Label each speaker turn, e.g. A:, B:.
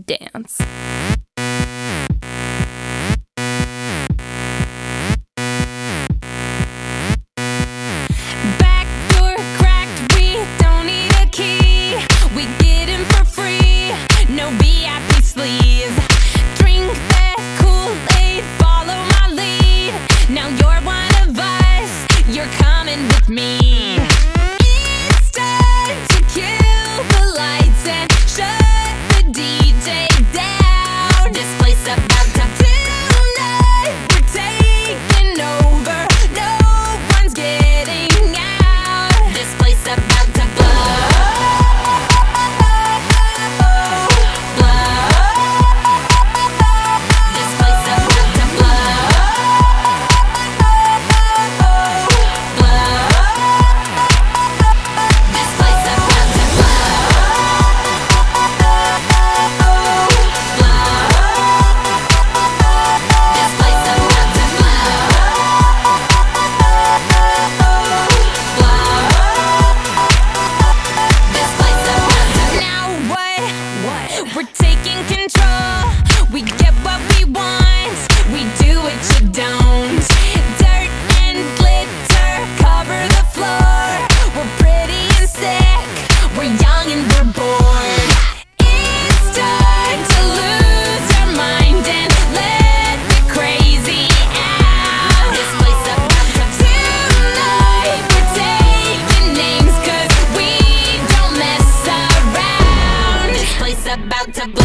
A: dance. Back door cracked, we don't need a key. We get in for free, no VIP sleeves. Drink that Kool-Aid, follow my lead. Now you're one of us, you're coming with me. It's time to kill the lights and shut the DJ down. This place about to tonight, we're taking over. No one's getting out. This place about to blow. This place about to blow. This place about to This place about to This place about to Now what? We're taking control. We get what we want. We do what you don't. Dirt and glitter cover the floor. We're pretty and sick. We're young and we're bored. It's time to lose our mind and let the crazy out. This place about to tonight, we're taking names 'cause we don't mess around. This place about to blow.